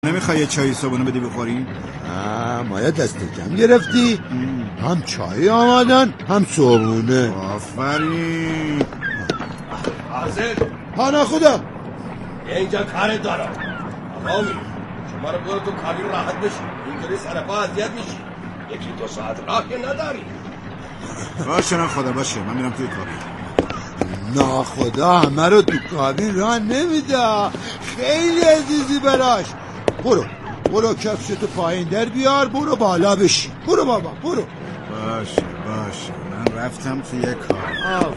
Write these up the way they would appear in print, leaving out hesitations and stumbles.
نمیخوای یه چای صبحونه بدی بخوری؟ مایا دست کم گرفتی؟ هم چای آمدن هم صبحونه. آفرین. حاضر هانا خدا اینجا کار دارم. آقامی شما رو برو تو کابین راحت بشی. اینطوری سرپا اذیت میشی. یکی دو ساعت راه که نداری. باشه نه خدا باشه، من میرم توی کابین. نه خدا همه رو تو کابین راه نمیده، خیلی عزیزی براش. برو کفشتو پایین در بیار، برو بالا بشی. برو بابا برو. باشه من رفتم توی کار.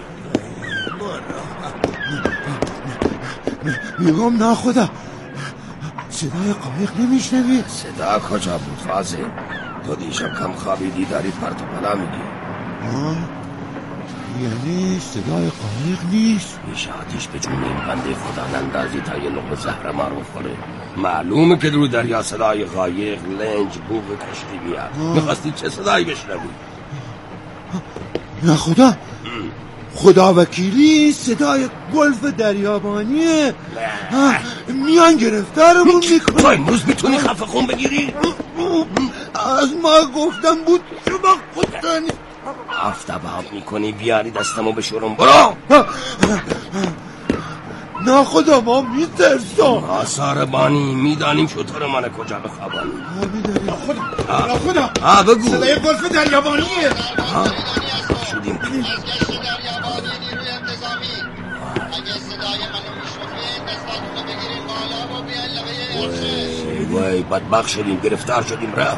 میگم نه خدا صدای قایق نمیشنوی؟ صدا کجا بود فاضل؟ تو دیشب کم خوابیدی داری پرت و پلا میگی. یعنی صدای قایق نیست؟ میشه آتیش به جون این بنده خدا نندازی تا یه لقمه زهر ما رو بخوره. معلومه که رو دریا صدای قایق، لنج، بوق کشتی میاد. میخواستی چه صدایی بشنوی؟ نه خدا وکیلی صدای گلف دریابانیه. میان گرفتارمون میکنه. تو امروز میتونی خفه خون بگیری؟ از ما گفتم بود شما خودتانی آفتاب میکنی بیاری دستمو بشورم. برو. نه خدا ما میترسم. آثار بانی میدانیم شطور من کجا بخوابانی. نه خدا بگو. صدای گلف دریابانیه. شدیم وای بدبخت شدیم، گرفتار شدیم. رفت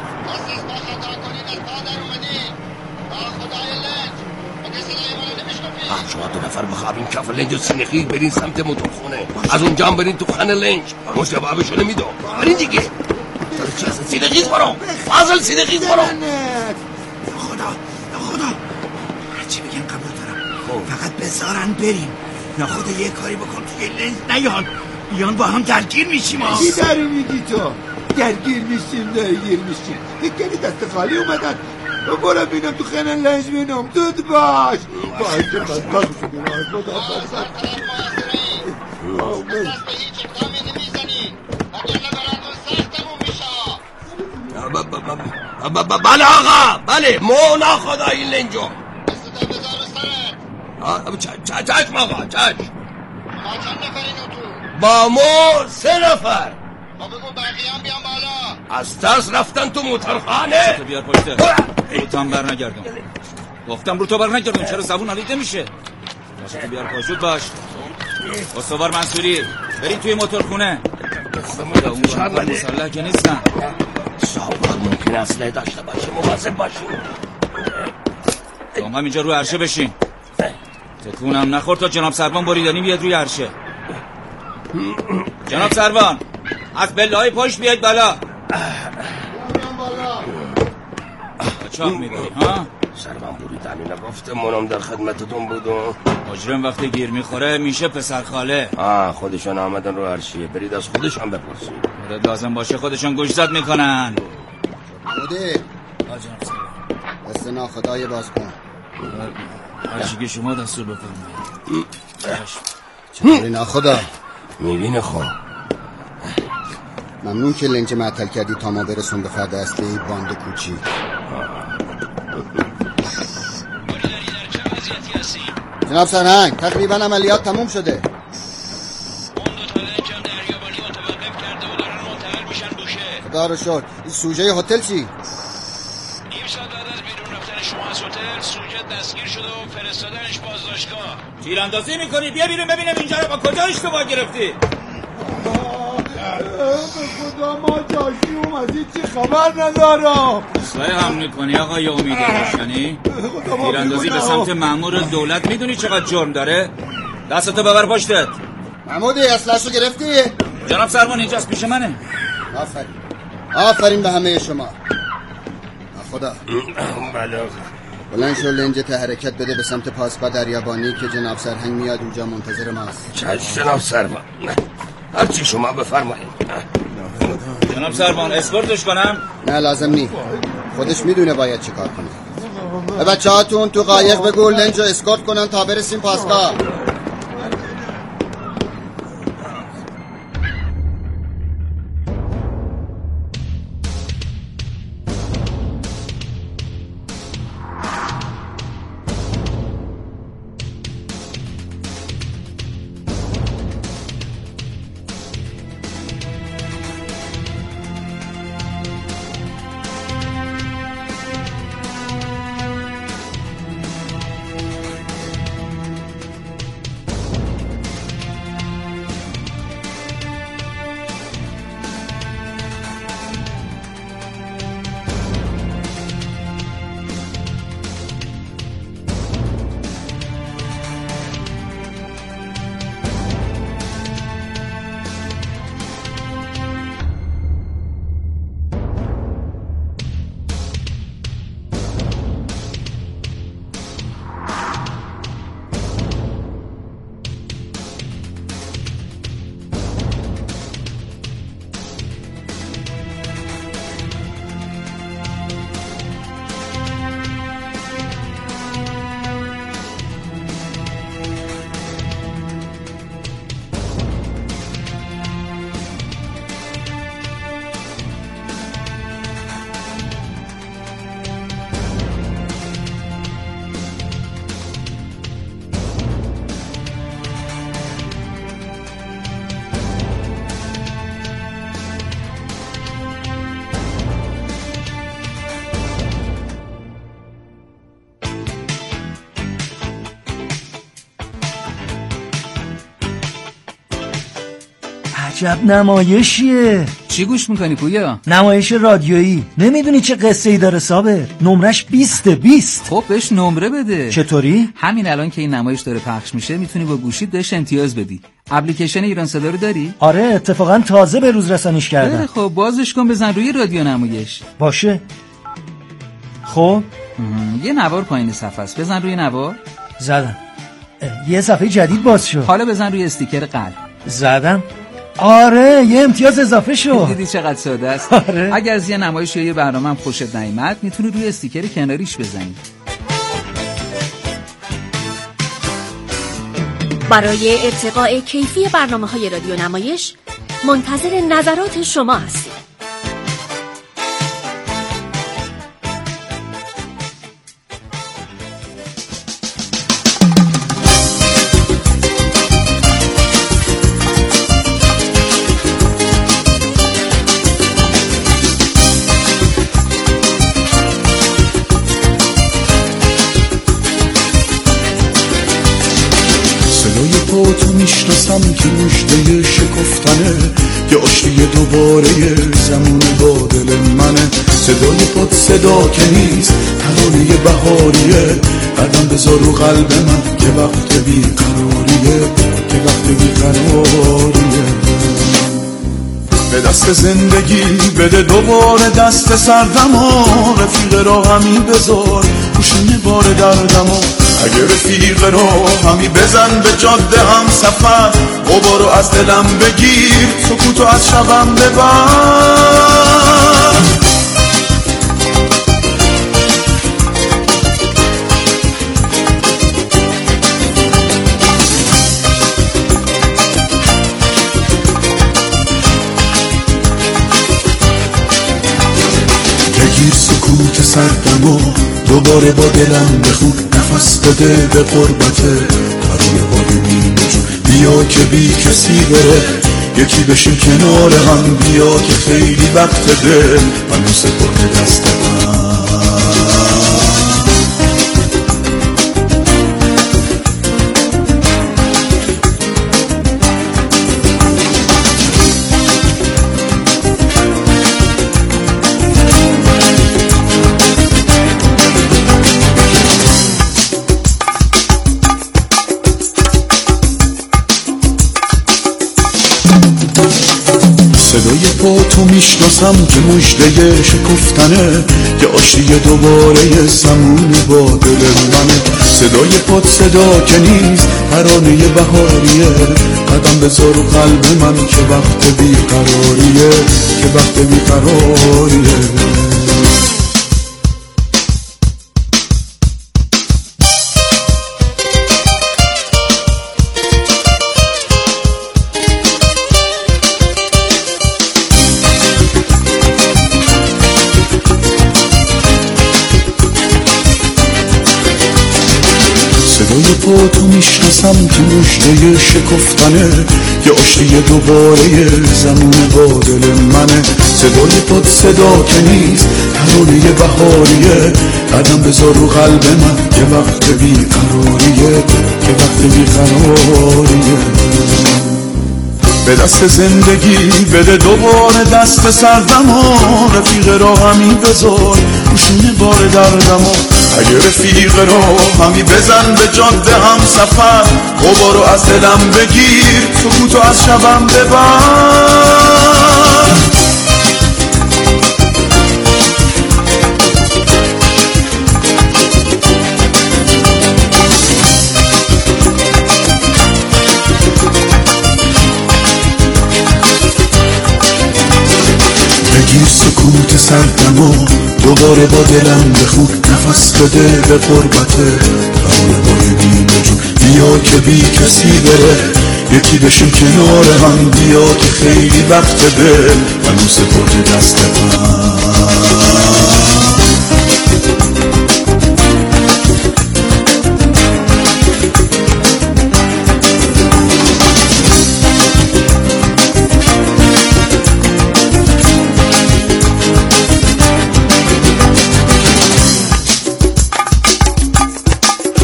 شما دو نفر بخوابیم کف لنج و سینخی برین سمت موتورخونه، از اونجا هم برین تو خانه لنج. مش جوابشو نمیدم. برین دیگه. سینخیز برو فاضل، سینخیز برو. خدا هرچی بگن قبول دارم، فقط بذارن بریم. ناخدا یه کاری بکن توی لنج نیان با هم درگیر میشیم. چی داری میگی تو؟ درگیر میشیم. یکی دست خالی اومدن. برو بینم تو خانه لنج بینم. دود باش باشه بدبخت شدیم. بله آقا، بله. مو ناخدا این لنجو. چشم آقا چشم. با مو 3 نفر. بگو بقیه هم بیان بالا. از ترس رفتن تو موتورخانه. تو بیار پشته. روتان بر نگردم. گفتم رو تو بر نگردم. چرا زبون حالیده میشه؟ باشه تو بیار پشت باش. استوار منصوری برید توی موتورخونه. اون گروه مسلح که نیستن. صاحب ممکن اسلحه داشته باشه، مواظب باشین. شما اینجا روی عرشه بشین. تکونم نخور تا جناب سروان بریدنی بیاد روی عرشه. جناب سروان از بله‌های پشت بیاید بالا. چاق می‌بری ها؟ سروان بریدنی نگفته، منم در خدمتتون بودم. مجرم وقتی گیر میخوره میشه پسر خاله. خودشان آمدن رو عرشیه، برید از خودشان بپرسید. مدد لازم باشه خودشان گوشزد میکنن. مودی جناب سروان دست ناخدای باز کن. هرچی که شما دستور بفرمایید. چطوری ناخدا؟ میبینه خب. ممنون که لنج معطل کردی تا ما برسون به فرد اصلی باند کوچی. جناب سرهنگ تقریبا عملیات تموم شده. اون 2 تا لنج هم دریابانی متوقف کرده و دارن منتقل میشن بوشه. خدا رو شکر. این سوژه هتل چی؟ نیم ساعت بعد از بیرون رفتن شما از هتل سوژه دستگیر شده و فرستادنش بازداشتگاه. تیراندازی میکنی؟ بیا بیرون ببینم اینجا رو با کجا اشتباه گرفتی. به خدا ما جاشی اومدی چی خبر ندارم. اصلاحی هم میکنی آقای امید روشنی؟ تیراندازی به سمت مأمور دولت میدونی چقدر جرم داره؟ دستتو ببر پشتت. محمودی اسلحه‌شو گرفتی؟ جناب سروان اینجاست پیش منه. آفرین به همه شما. خدا بله بلند شو لنجت حرکت بده به سمت پاسپا دریابانی که جناب سرهنگ میاد اونجا منتظر ماست. چشم جناب سروان، هرچی شما بفرمایید. جناب سروان اسکورتش کنم؟ نه لازم نی، خودش میدونه باید چی کار کنه. بچه هاتون تو قایق بگو لنج رو اسکورت کنن تا برسیم پاسپا. عجب نمایشیه. چی گوش میکنی پویا؟ نمایش رادیویی. نمیدونی چه قصه ای داره صابر؟ نمرش 20. خب بهش نمره بده. چطوری؟ همین الان که این نمایش داره پخش میشه میتونی با گوشیت بهش امتیاز بدی. اپلیکیشن ایران صدا رو داری؟ آره اتفاقا تازه به روز رسانیش کردم. خب بازش کن، بزن روی رادیو نمایش. باشه. خب یه نوار پایین صفحه است، بزن روی نوار. زدم. یه صفحه جدید باز شد. حالا بزن روی استیکر قلب. زدم. آره یه امتیاز اضافه شد. دیدی چقدر ساده است؟ آره. اگر از یه نمایش یا یه برنامه هم خوشت نیامد میتونی روی استیکر کناریش بزنی. برای ارتقاء کیفی برنامه‌های رادیو نمایش منتظر نظرات شما هستیم. تو میشناسم که مژده شکفتنه، یه آشتی دوباره زمون با دل منه. صدای پاد صدا که نیست، ترانه بهاریه. قدم بذار رو قلب من که وقت بیقراریه، که وقت بیقراریه. به دست زندگی بده دوباره دست سردم و رفیق راهمی بذار گوشونه بار دردم. اگه رفیق راهمی بزن به جاده هم سفر، غبارو از دلم بگیر، سکوتو از شبم ببر. بگیر سکوت سردمو دوباره با دلم بخون، نفس بده به قربته ترانه های نیمجون. بیا که بی کسی بره، یکی بشیم کنار هم. بیا که خیلی وقت دل منو سپرده دست من. صدای پا تو میشناسم که مژده شکفتنه، یه آشتی دوباره زمون با دل منه. صدای پا صدا که نیست، ترانه بهاریه. قدم بذار رو قلب من که وقت بیقراریه، که وقت بیقراریه. صدای پا تو میشناسم که مژده شکفتنه، یه آشتی دوباره زمون با دل منه. صدای پا صدا که نیست، ترانه بهاریه. قدم بذار رو قلب من که وقت بیقراریه، که وقت بیقراریه. به دست زندگی بده دوباره دست سردم و رفیق راهمی بذار گوشونه بار دردم. اگه رفیق راهمی بزن به جاده هم سفر، غبارو از دلم بگیر، سکوتو از شبم ببر. بگیر سکوت سردمو دوباره با دلم بخون، نفس بده به قربته ترانه های نیمجون. بیا که بی کسی بره، یکی بشیم کنار هم. بیا که خیلی وقت دل منو سپرده دست من.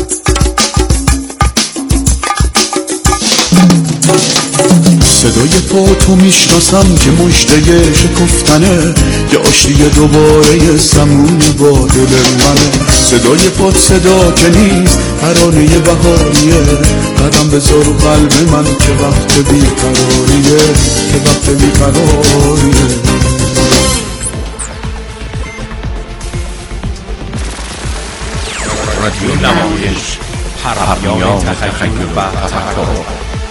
صدای پا تو میشناسم که مژده شکفتنه، یه آشتی دوباره زمون با دل منه. صدای پاد صدا که نیست، ترانه بهاریه. قدم بذار قلب من که وقت بیقراریه، که وقت بیقراریه. رادیو نمایش، پیام تخیل و تفکر.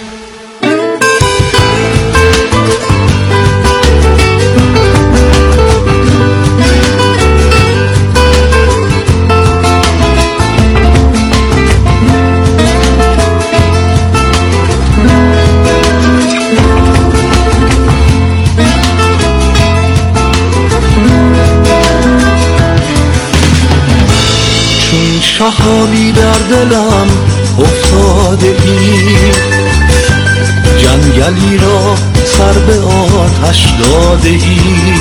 شهابی در دلم افتاده ای، جنگلی را سر به آتش داده ای.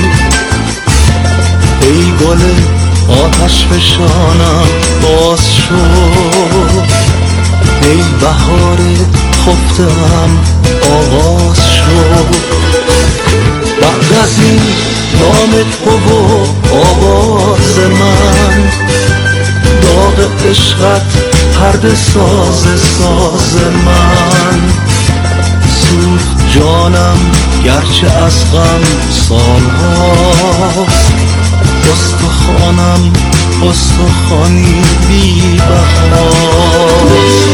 ای گل آتش فشانم باز شد، ای بهار خفتم آغاز شد. بعد از این نام تو و آواز من، داغ عشقت پرده ساز من. سوخت جانم گرچه از غم سالهاست، استخوانی بی بهاست.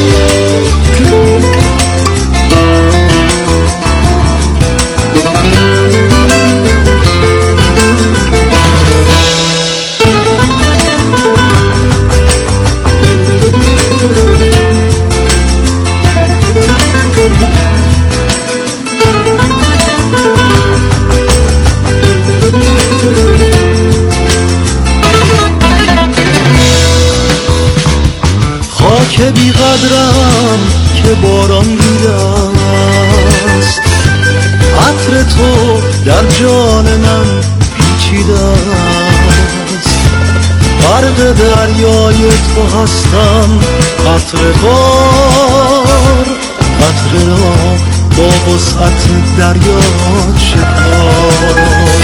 خاک بی قدرم که باران دیده است، عطر تو در جان من پیچیده است. غرق دریای تو هستم قطره بار، قطره را با وسعت دریا شکار.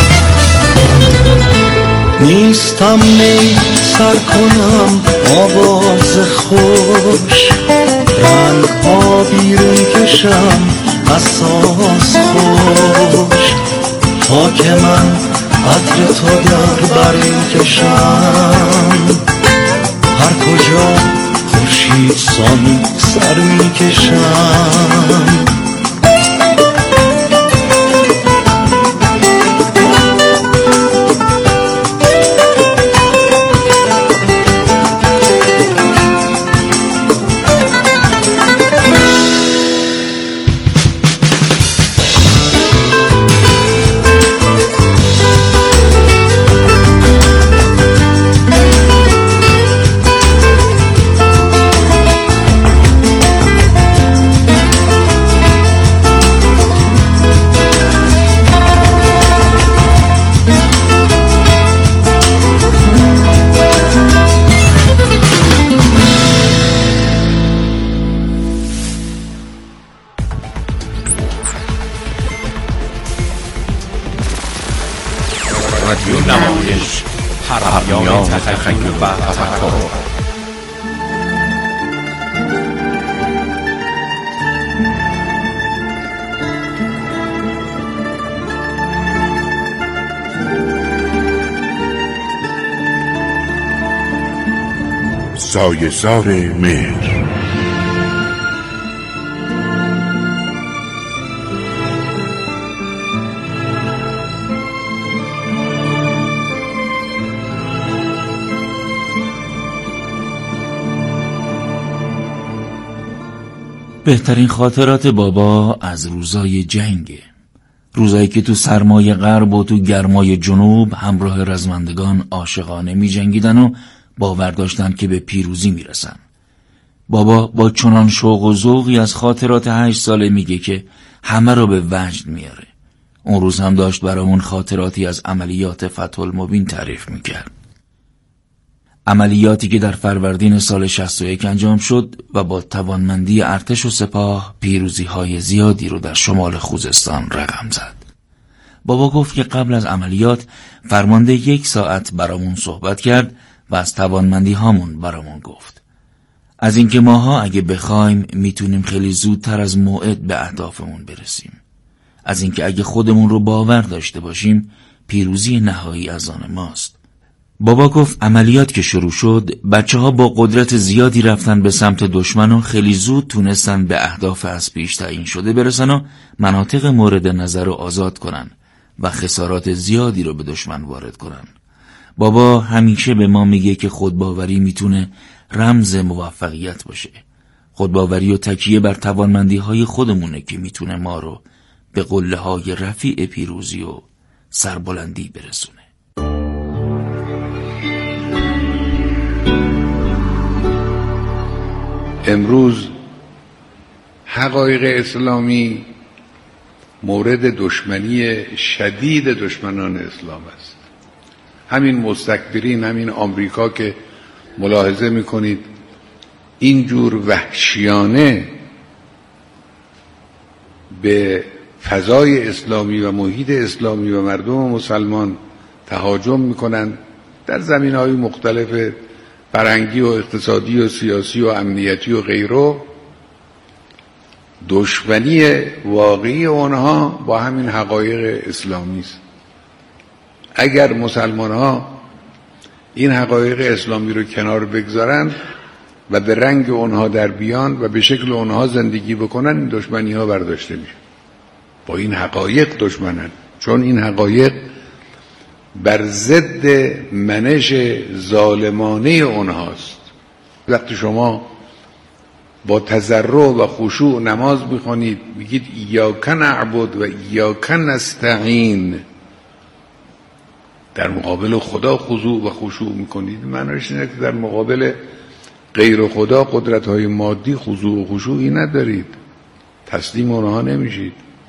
نیستم می سر کنم آواز خوش، رنگ ها بیرون کشم اساس خوش. خاک من عطر تو در بر کشم، هر کجا خورشید سان سر می کشم. رادیو نمایش، پیام تخیل و تفکر. سایه‌زار مهر. بهترین خاطرات بابا از روزای جنگه، روزایی که تو سرمای غرب و تو گرمای جنوب همراه رزمندگان عاشقانه می جنگیدن و باور داشتن که به پیروزی می رسن. بابا با چنان شوق و ذوقی از خاطرات 8 ساله میگه که همه رو به وجد میاره. اون روز هم داشت برامون خاطراتی از عملیات فتح المبین تعریف میکرد. عملیاتی که در فروردین سال 61 انجام شد و با توانمندی ارتش و سپاه پیروزی‌های زیادی رو در شمال خوزستان رقم زد. بابا گفت که قبل از عملیات فرمانده 1 ساعت برامون صحبت کرد و از توانمندی هامون برامون گفت. از اینکه ماها اگه بخوایم میتونیم خیلی زودتر از موعد به اهدافمون برسیم. از اینکه اگه خودمون رو باور داشته باشیم پیروزی نهایی از آن ماست. بابا گفت عملیات که شروع شد بچه‌ها با قدرت زیادی رفتن به سمت دشمن و خیلی زود تونستن به اهداف از پیش تعیین شده برسن و مناطق مورد نظر رو آزاد کنن و خسارات زیادی رو به دشمن وارد کنن. بابا همیشه به ما میگه که خودباوری میتونه رمز موفقیت باشه. خودباوری و تکیه بر توانمندی‌های خودمونه که میتونه ما رو به قله‌های رفیع پیروزی و سربلندی برسونه. امروز حقایق اسلامی مورد دشمنی شدید دشمنان اسلام است. همین مستکبرین، همین آمریکا که ملاحظه میکنید اینجور وحشیانه به فضای اسلامی و محیط اسلامی و مردم مسلمان تهاجم میکنن در زمینه‌های مختلف فرهنگی و اقتصادی و سیاسی و امنیتی و غیره. دشمنی واقعی اونها با همین حقایق اسلامی است. اگر مسلمان ها این حقایق اسلامی رو کنار بگذارن و به رنگ اونها در بیان و به شکل اونها زندگی بکنن، این دشمنی ها برداشته میشه. با این حقایق دشمنن، چون این حقایق بر ضد منش ظالمانه اونهاست. وقتی شما با تضرع و خشوع نماز میخونید، میگید ایاک نعبد و ایاک نستعین، در مقابل خدا خضوع و خشوع میکنید، معنیش اینه که در مقابل غیر خدا قدرت‌های مادی خضوع و خشوعی ندارید، تسلیم اونها نمیشید.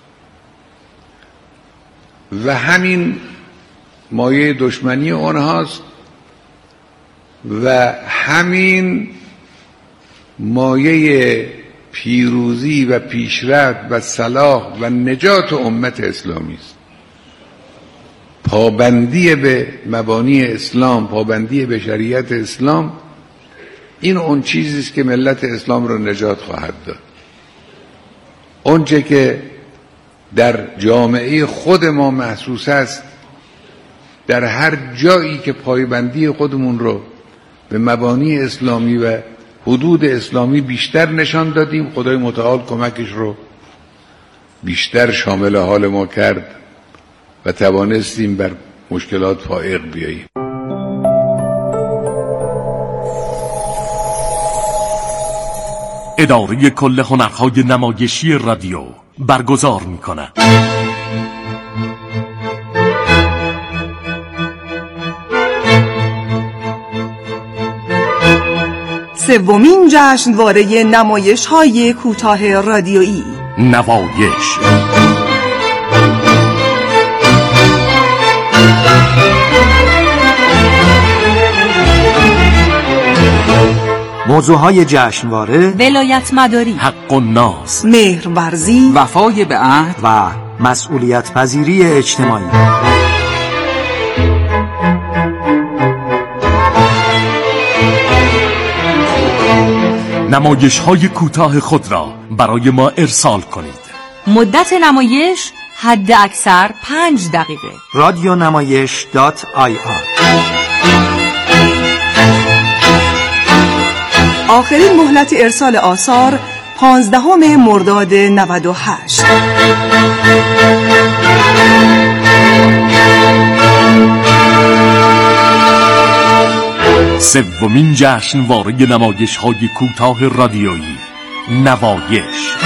و همین مایه دشمنی اونهاست و همین مایه پیروزی و پیشرفت و صلاح و نجات امت اسلامی است. پابندی به مبانی اسلام، پابندی به شریعت اسلام، این اون چیزی است که ملت اسلام رو نجات خواهد داد. اونچه که در جامعه خود ما محسوس است، در هر جایی که پایبندی خودمون رو به مبانی اسلامی و حدود اسلامی بیشتر نشان دادیم، خدای متعال کمکش رو بیشتر شامل حال ما کرد و توانستیم بر مشکلات فائق بیاییم. اداره کل هنرهای نمایشی رادیو برگزار می‌کند. سومین جشنواره نمایش‌های کوتاه رادیویی نوایش. موضوعهای جشنواره: ولایت مداری، حق و ناز، مهرورزی، وفای به عهد و مسئولیت پذیری اجتماعی. نمایش‌های کوتاه خود را برای ما ارسال کنید. مدت نمایش حد اکثر 5 دقیقه. radionamayesh.ir. آخرین مهلت ارسال آثار 15 مرداد 98. سومین جشنواره نمایش‌های کوتاه رادیویی نوایش.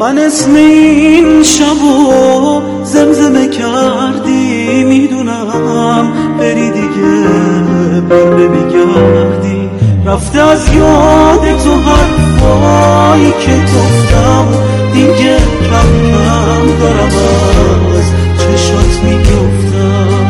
من اسم این شبو زمزمه کردی، میدونم بری دیگه بر نمیگردی. رفته از یاد تو حرفایی که گفتم، دیگه کم کم دارم از چشات میگفتم.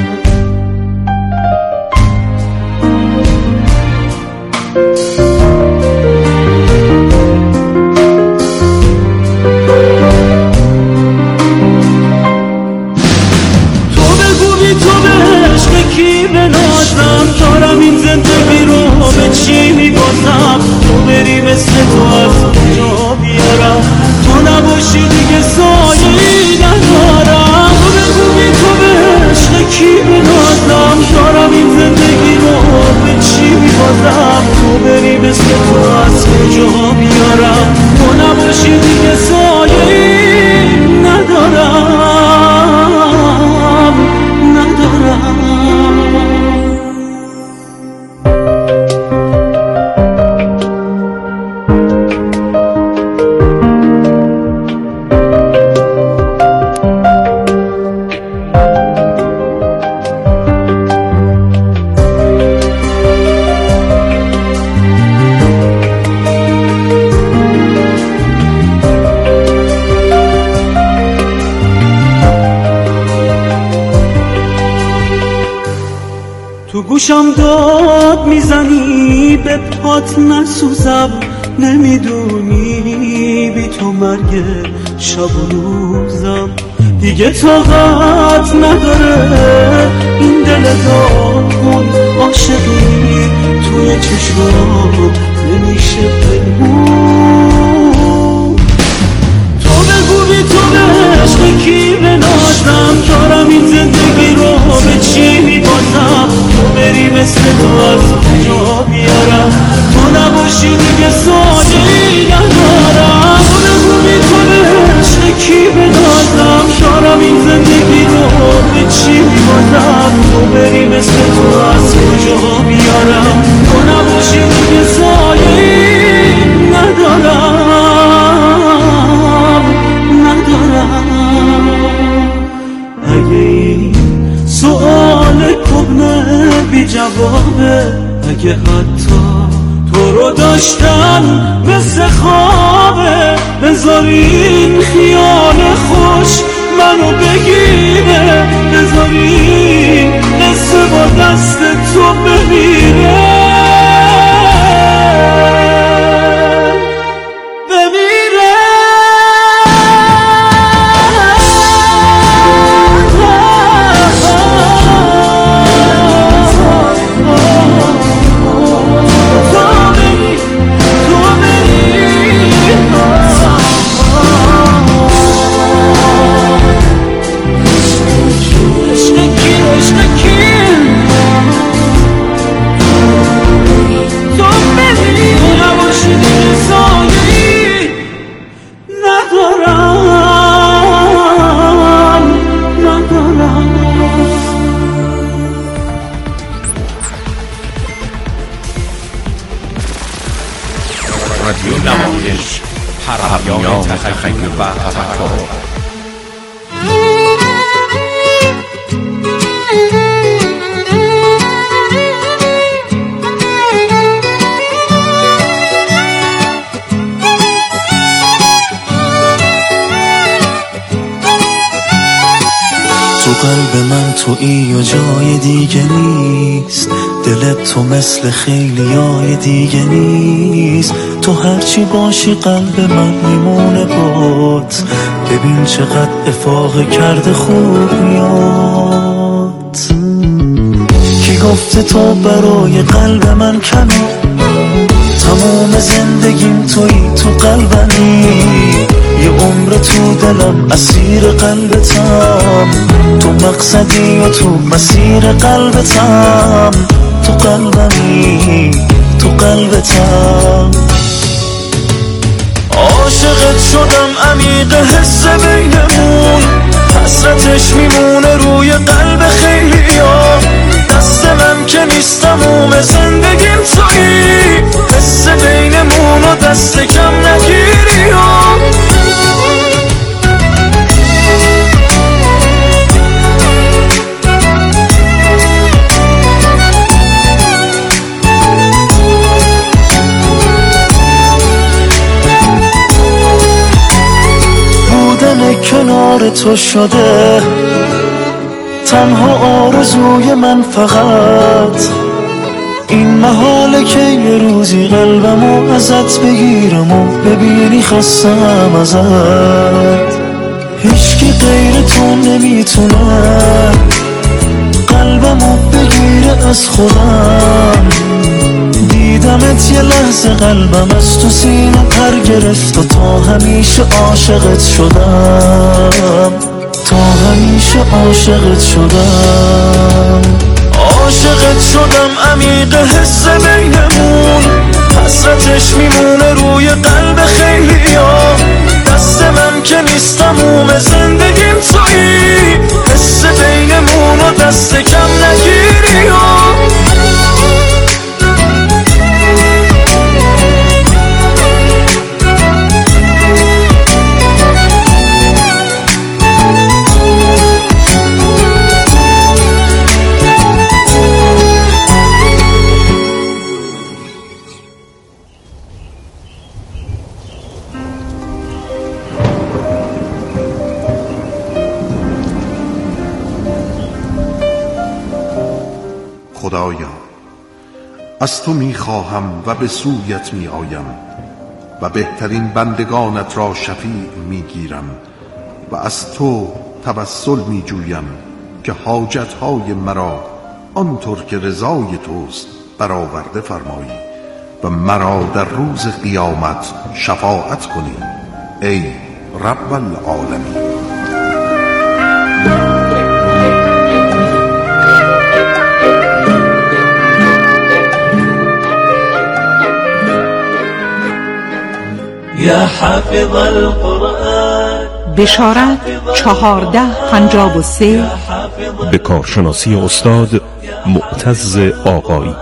دارم این زندگی رو به چی میبازم؟ تو بری مثل تو از کجا بیارم؟ تو نباشی دیگه سایه‌ای ندارم. تو بگو بی تو به عشق کی بنازم؟ دارم این زندگی رو به چی میبازم؟ تو بری مثل تو از کجا بیارم؟ تو نباشی دیگه سایه‌ای ندارم. تو گوشم داد میزنی به پات نسوزم، نمیدونی بی تو مرگ شب و روزم. دیگه طاقت نداره این دل داغون، عاشقی توی چشمام نمیشه پنهون. تو بگو بی تو به عشق کی بنازم؟ دارم این زندگی رو به چی میبازم؟ تو بری مثل تو از کجا بیارم؟ تو نباشی دیگه سایه‌ای ندارم. تو بگو بی تو به عشق کی بنازم؟ دارم این زندگی رو به چی میبازم؟ تو بری مثل تو از کجا بیارم؟ تو نباشی دیگه سایه‌ای ندارم. اگه این سؤال کهنه بی جوابه، اگه حتی تو رو داشتن مثل خوابه، بذار این خیال خوش منو بگیره، بذار این قصه با دست تو بمیره. رادیو نمایش، پیام تخیل و تفکر. تو قلب من تویی و جای دیگه نیست، دلت تو مثل خیلیای دیگه نیست. تو هرچی باشی قلب من میمونه بات، ببین چقدر افاقه کرده خوب میاد. کی گفته تو برای قلب من کمی، تمام زندگیم تویی، تو قلبمی. یه عمر تو دلم اسیر قلبتم، تو مقصدی و تو مسیر قلبتم. تو قلبمی، تو قلبتم. عاشقت شدم عمیق حس بینمون، حسرتش میمونه روی قلب خیلیا. دست من که نیست تموم زندگیم تویی، حس بینمون و دست کم نگیری. کنار تو شده. تنها آرزوی من فقط این محاله که یه روزی قلبمو ازت بگیرم و ببینی خستم ازت. هیچکی غیر تو نمیتونه قلبمو بگیره از خودم. دیدمت یه لحظه قلبم از تو سینه پر گرفت و تا همیشه عاشقت شدم. تا همیشه عاشقت شدم. عاشقت شدم عمیق حس بینمون. حسرتش میمونه روی قلب خیلیا. دست من که نیست تموم زندگیم تویی. حس بینمون و دست کم نگیری. خدایا از تو میخواهم و به سویت میآیم و بهترین بندگانت را شفیع میگیرم و از تو توسل میجویم که حاجتهای مرا آنطور که رضای توست برآورده فرمایی و مرا در روز قیامت شفاعت کنی ای رب العالمین. یا حافظ القرآن. بشارت 1453 به کارشناسی استاد معتز آقایی.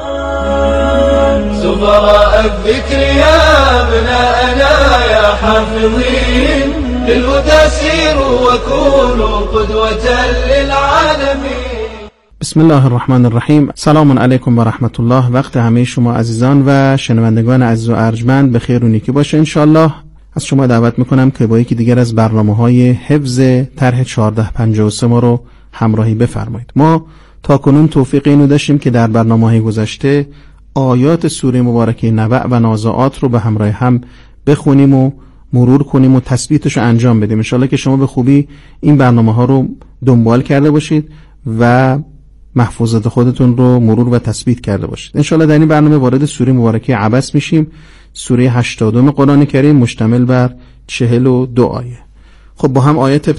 سفراء الذكر يا ابناءنا يا حافظين للهدى سيروا وكونوا قدوة للعالمين. بسم الله الرحمن الرحیم. سلام علیکم و رحمت الله. وقت همه شما عزیزان و شنوندگان عزیز و ارجمند بخیر و نیکی باشه انشالله. از شما دعوت میکنم که با یکی دیگر از برنامه‌های حفظ طرح 1453 ما رو همراهی بفرمایید. ما تا کنون توفیق اینو داشتیم که در برنامه‌های گذشته آیات سوره مبارکه نبأ و نازعات رو به همراه هم بخونیم و مرور کنیم و تثبیتش رو انجام بدیم. انشالله که شما به خوبی این برنامه‌ها رو دنبال کرده باشید و محفوظات خودتون رو مرور و تثبیت کرده باشید. انشالله در این برنامه وارد سوره مبارکه عبس میشیم. سوره 80 قرآن کریم مشتمل بر 42 آیه. خب با هم آیات